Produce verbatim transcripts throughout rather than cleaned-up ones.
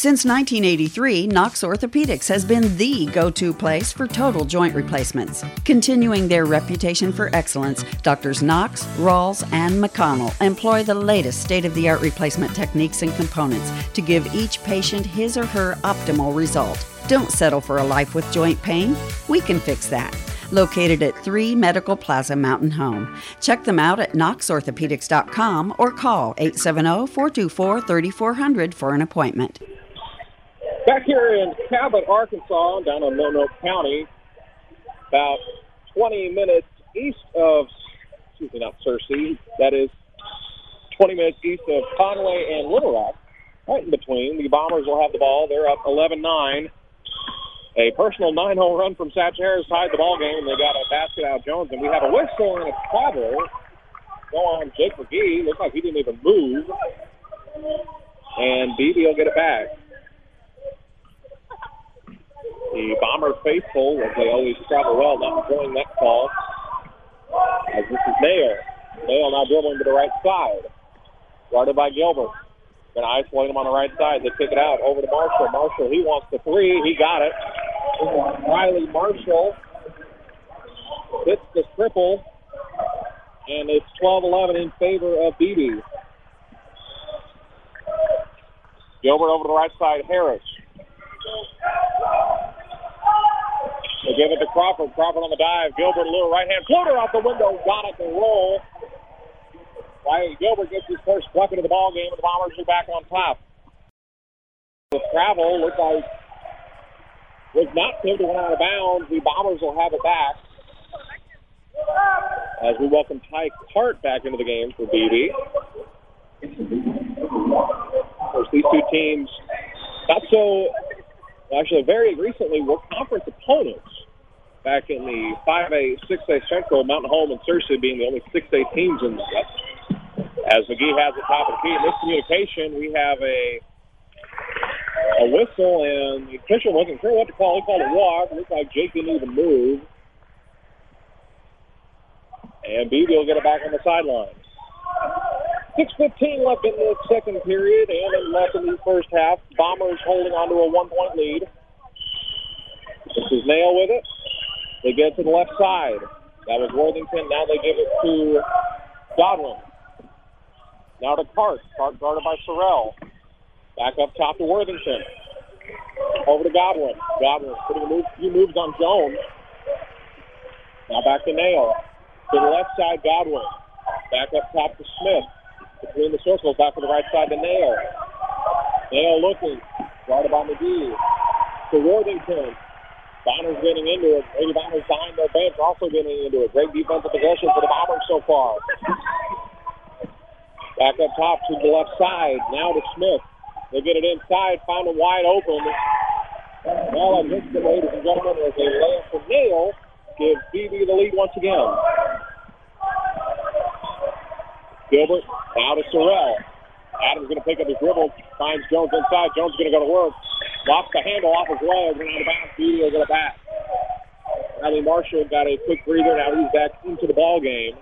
Since nineteen eighty-three, Knox Orthopedics has been the go-to place for total joint replacements. Continuing their reputation for excellence, Doctors Knox, Rawls, and McConnell employ the latest state-of-the-art replacement techniques and components to give each patient his or her optimal result. Don't settle for a life with joint pain. We can fix that. Located at three Medical Plaza Mountain Home. Check them out at knox orthopedics dot com or call eight seven zero, four two four, three four zero zero for an appointment. Back here in Cabot, Arkansas, down in Roanoke County, about twenty minutes east of, excuse me, not Searcy, that is twenty minutes east of Conway and Little Rock, right in between. The Bombers will have the ball. They're up eleven nine. A personal nine-hole run from Satch Harris tied the ball game, and they got a basket out of Jones. And we have a whistle and a travel. Go on, Jake McGee. Looks like he didn't even move. And Beebe will get it back. The Bomber faithful, as they always travel well, not enjoying that call. As this is Nail. Nail now dribbling to the right side. Guarded by Gilbert. Going to isolate him on the right side. They kick it out over to Marshall. Marshall, he wants the three. He got it. Riley Marshall hits the triple. And it's twelve eleven in favor of Beebe. Gilbert over to the right side. Harris. They give it to Crawford. Crawford on the dive. Gilbert, a little right-hand floater off the window. Got it to roll. Riley Gilbert gets his first bucket of the ball game, and the Bombers are back on top. The travel looks like was not tipped and went out of bounds. The Bombers will have it back as we welcome Ty Hart back into the game for B B. Of course, these two teams, not so, actually very recently, were conference opponents back in the five A, six A Central, Mountain Home and Searcy being the only six A teams in that. As McGee has the top of the key. In miscommunication, we have a a whistle, and the official wasn't sure what to call. He called a walk. It looks like Jake didn't even move. And Beebe will get it back on the sideline. six fifteen left in the second period, and then left in the first half. Bombers holding on to a one-point lead. This is Nail with it. They get it to the left side. That was Worthington. Now they give it to Godwin. Now to Cart. Cart guarded by Sorrell. Back up top to Worthington. Over to Godwin. Godwin putting a move, few moves on Jones. Now back to Nail. To the left side, Godwin. Back up top to Smith. Between the circles, back to the right side to Nail. Nail looking. Guarded by McGee. To Worthington. Bombers getting into it. Lady Bombers behind their bench also getting into it. Great defensive possession for the Bombers so far. Back up top to the left side. Now to Smith. They get it inside. Found him wide open. Well, I missed it, ladies and gentlemen, as a layup from Nail. Gives B B the lead once again. Gilbert now to Sorrell. Adams going to pick up his dribble. Finds Jones inside. Jones going to go to work. Lost the handle off his leg. Went out of bounds. B B will get it back. Riley Marshall got a quick breather. Now he's back into the ball game.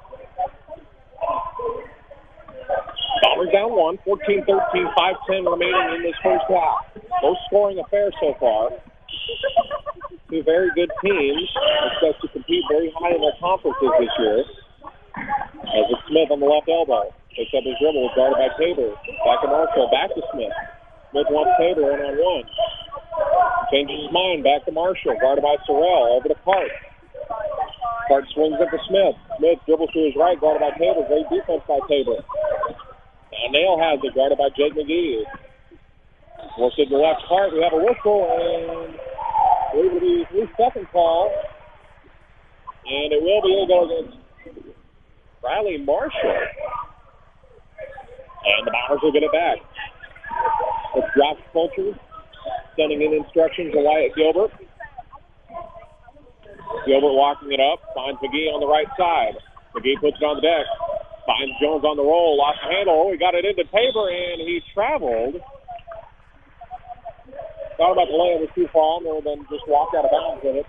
Bombers down one, fourteen thirteen, five ten remaining in this first half. No scoring affair so far. Two very good teams expect to compete very high in their conferences this year. As it's Smith on the left elbow. Picks up his dribble, guarded by Tabor. Back to Marshall, back to Smith. Smith wants Tabor in on one. Changes his mind, back to Marshall, guarded by Sorrell. Over to Cart. Cart swings it to Smith. Smith dribbles to his right, guarded by Tabor. Great defense by Tabor. Now Nail has it, guarded by Jake McGee. Works it to the left part. We have a whistle, and I believe it'll be a three-second call. And it will be, it'll go against Riley Marshall. And the Bombers will get it back. It's Josh Fulcher sending in instructions to Wyatt Gilbert. Gilbert walking it up, finds McGee on the right side. McGee puts it on the deck. Finds Jones on the roll, lost the handle. Oh, he got it into Tabor, and he traveled. Thought about the layup was too far, and then just walked out of bounds with it.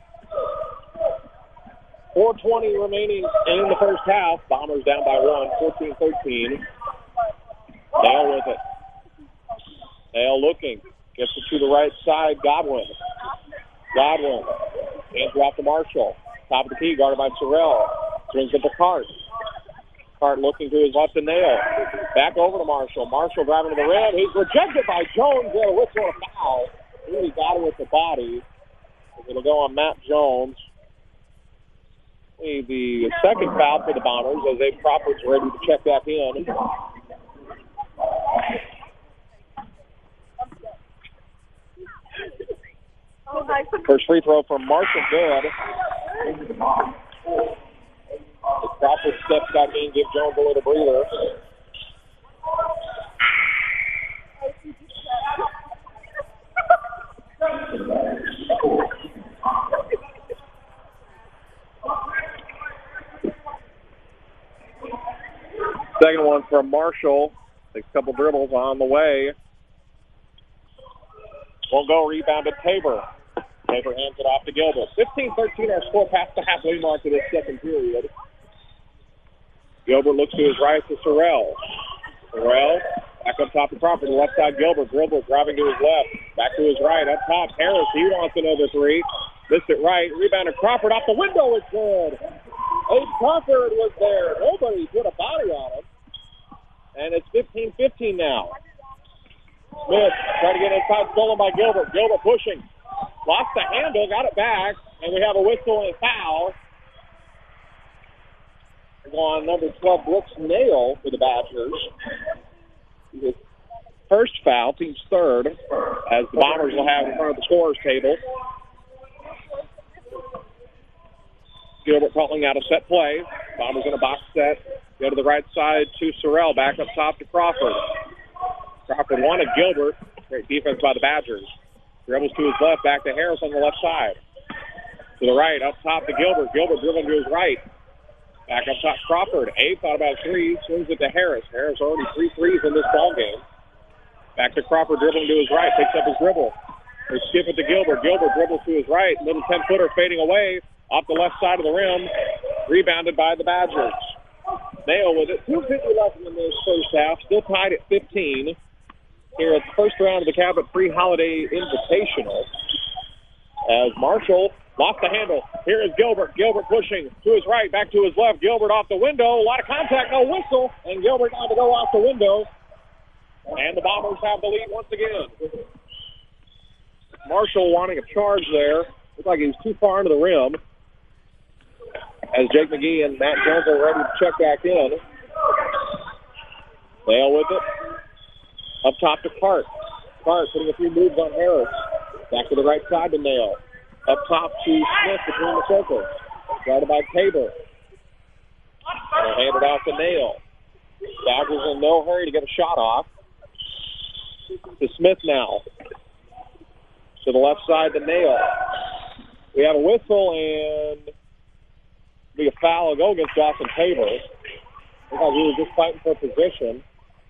four twenty remaining in the first half. Bombers down by one, fourteen thirteen. Nail with it. Nail looking. Gets it to the right side. Godwin. Godwin. Hands it off to Marshall. Top of the key, guarded by Sorrell. Swings it to Cart. Cart looking to his left to Nail. Back over to Marshall. Marshall driving to the rim. He's rejected by Jones. There, a whistle and a foul. Really got it with the body. It'll go on Matt Jones. The second foul for the Bombers as Abe Crawford's ready to check back in. First free throw from Marshall, good. As Crawford steps back in, give Jones a little breather. Second one from Marshall. Takes a couple dribbles on the way. Won't go. Rebounded Tabor. Tabor hands it off to Gilbert. fifteen thirteen our score past the halfway mark of this second period. Gilbert looks to his right to Sorrell. Sorrell back up top of Crawford. Left side Gilbert. Gilbert driving to his left. Back to his right. Up top Harris. He wants another three. Missed it right. Rebounded Crawford off the window. It's good. Abe Crawford was there. Nobody put a body on him. And it's fifteen fifteen now. Smith trying to get inside, stolen by Gilbert. Gilbert pushing. Lost the handle, got it back, and we have a whistle and a foul. We're going on number twelve, Brooks Nail for the Badgers. His first foul, team's third, as the Bombers will have in front of the scorer's table. Gilbert calling out a set play. Bombers in a box set. Go to the right side to Sorrell. Back up top to Crawford. Crawford wanted Gilbert. Great defense by the Badgers. Dribbles to his left. Back to Harris on the left side. To the right. Up top to Gilbert. Gilbert dribbling to his right. Back up top Crawford. Abe thought about three. Swings it to Harris. Harris already three threes in this ball game. Back to Crawford dribbling to his right. Picks up his dribble. They skip it to Gilbert. Gilbert dribbles to his right. Little ten-footer fading away. Off the left side of the rim. Rebounded by the Badgers. Nail with it. two fifty left in this first half. Still tied at fifteen. Here at the first round of the Cabot Pre-Holiday Invitational. As Marshall lost the handle. Here is Gilbert. Gilbert pushing to his right, back to his left. Gilbert off the window. A lot of contact, no whistle. And Gilbert got to go off the window. And the Bombers have the lead once again. Marshall wanting a charge there. Looked like he was too far into the rim. As Jake McGee and Matt Jones are ready to check back in. Nail with it. Up top to Cart. Cart putting a few moves on Harris. Back to the right side to Nail. Up top to Smith between the circles. Guarded by Tabor. They'll hand it off to Nail. Badgers in no hurry to get a shot off. To Smith now. To the left side to Nail. We have a whistle and be a foul. A go against Dawson Tabor. Looks like he was just fighting for position.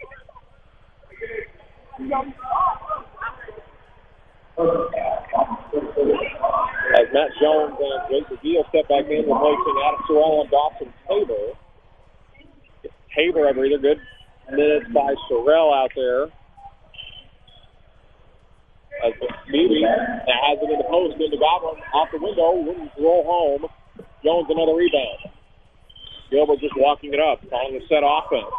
As Matt Jones and Jake McGee step back in, replacing Adam Sorrell and Dawson Tabor. Tabor, I believe, good minutes by Sorrell out there. As Beebe has it in the post, into Goblin, off the window, wouldn't roll home. Jones another rebound. Gilbert just walking it up, calling a set offense.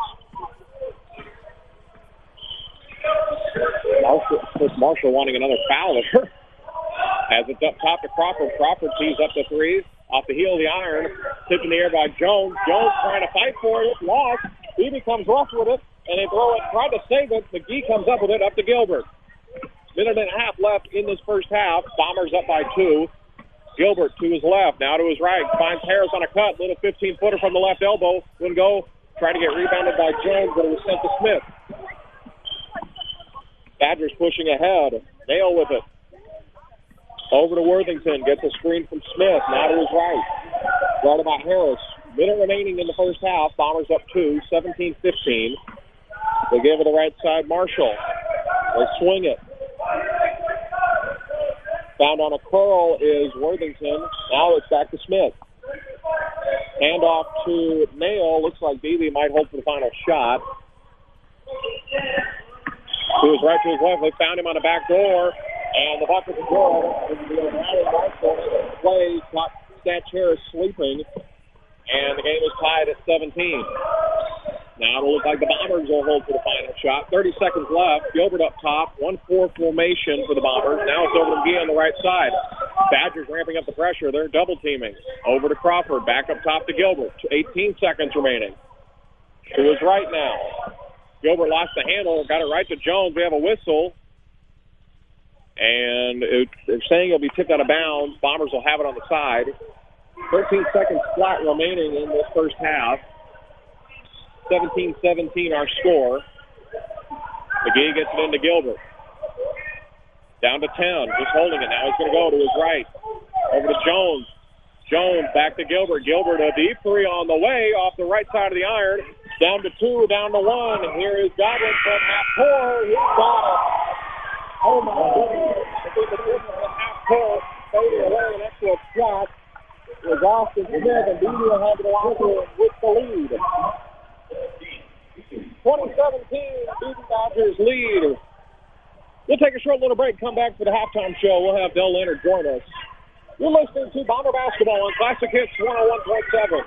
Marshall, Chris Marshall wanting another foul there. As it's up top to Crawford. Crawford tees up the three. Off the heel of the iron. Tipped in the air by Jones. Jones trying to fight for it. Lost. Beebe comes rough with it. And they throw it. Tried to save it. McGee comes up with it. Up to Gilbert. Minute and a half left in this first half. Bombers up by two. Gilbert to his left. Now to his right. Finds Harris on a cut. Little fifteen-footer from the left elbow. Wouldn't go. Tried to get rebounded by Jones, but it was sent to Smith. Badgers pushing ahead. Nail with it. Over to Worthington. Gets a screen from Smith. Now to his right. Guarded by Harris. Minute remaining in the first half. Bombers up two. seventeen fifteen. They give it the right side. Marshall. They swing it. Found on a curl is Worthington. Now it's back to Smith. Handoff to Nail. Looks like Beebe might hold for the final shot. To his right, to his left. They found him on the back door, and the bucket is good. The play caught Stat Harris sleeping, and the game is tied at seventeen. Now it'll look like the Bombers will hold for the final shot. thirty seconds left. Gilbert up top. one four formation for the Bombers. Now it's over to McGee on the right side. Badgers ramping up the pressure. They're double teaming. Over to Crawford. Back up top to Gilbert. eighteen seconds remaining. To his right now. Gilbert lost the handle. Got it right to Jones. We have a whistle. And it, they're saying it'll be tipped out of bounds. Bombers will have it on the side. thirteen seconds flat remaining in this first half. seventeen seventeen our score. McGee gets it into Gilbert. Down to ten. Just holding it. Now he's going to go to his right. Over to Jones. Jones back to Gilbert. Gilbert a deep three on the way off the right side of the iron. Down to two, down to one. And here is Godwin from half court. He's got it. Oh my goodness. The difference in half court. Fading away. An excellent shot. It was Austin Smith, and Beatty will have the locker room with the lead. twenty seventeen, Beatty Badgers lead. We'll take a short little break, come back for the halftime show. We'll have Del Leonard join us. You're listening to Bomber Basketball on Classic Hits one oh one point seven.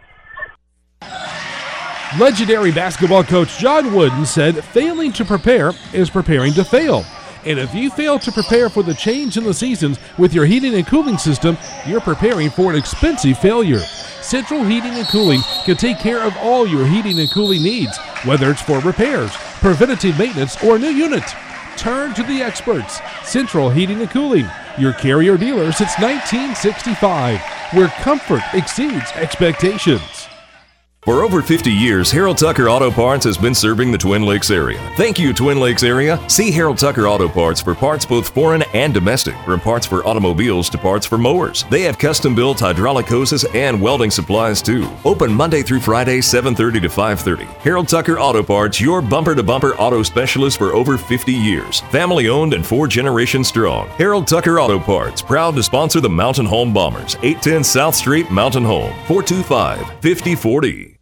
Legendary basketball coach John Wooden said, failing to prepare is preparing to fail. And if you fail to prepare for the change in the seasons with your heating and cooling system, you're preparing for an expensive failure. Central Heating and Cooling can take care of all your heating and cooling needs, whether it's for repairs, preventative maintenance, or a new unit. Turn to the experts. Central Heating and Cooling, your carrier dealer since nineteen sixty-five, where comfort exceeds expectations. For over fifty years, Harold Tucker Auto Parts has been serving the Twin Lakes area. Thank you, Twin Lakes area. See Harold Tucker Auto Parts for parts both foreign and domestic, from parts for automobiles to parts for mowers. They have custom-built hydraulic hoses and welding supplies, too. Open Monday through Friday, seven thirty to five thirty. Harold Tucker Auto Parts, your bumper-to-bumper auto specialist for over fifty years. Family-owned and four generations strong. Harold Tucker Auto Parts, proud to sponsor the Mountain Home Bombers. eight ten South Street, Mountain Home. four two five, five oh four oh.